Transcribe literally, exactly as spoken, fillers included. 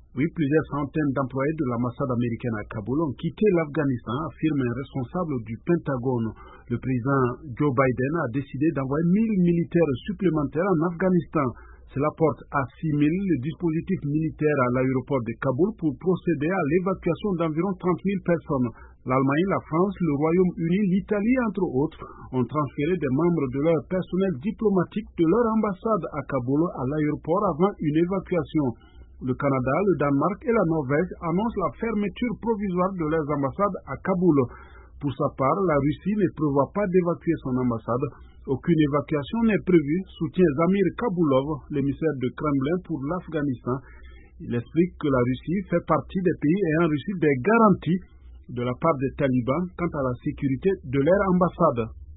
Oui, plusieurs centaines d'employés de l'ambassade américaine à Kaboul ont quitté l'Afghanistan, affirme un responsable du Pentagone. Le président Joe Biden a décidé d'envoyer mille militaires supplémentaires en Afghanistan. Cela porte à six mille le dispositif militaire à l'aéroport de Kaboul pour procéder à l'évacuation d'environ trente mille personnes. L'Allemagne, la France, le Royaume-Uni, l'Italie, entre autres, ont transféré des membres de leur personnel diplomatique de leur ambassade à Kaboul à l'aéroport avant une évacuation. Le Canada, le Danemark et la Norvège annoncent la fermeture provisoire de leurs ambassades à Kaboul. Pour sa part, la Russie ne prévoit pas d'évacuer son ambassade. Aucune évacuation n'est prévue, soutient Zamir Kaboulov, l'émissaire de Kremlin pour l'Afghanistan. Il explique que la Russie fait partie des pays ayant reçu des garanties de la part des talibans quant à la sécurité de leur ambassade.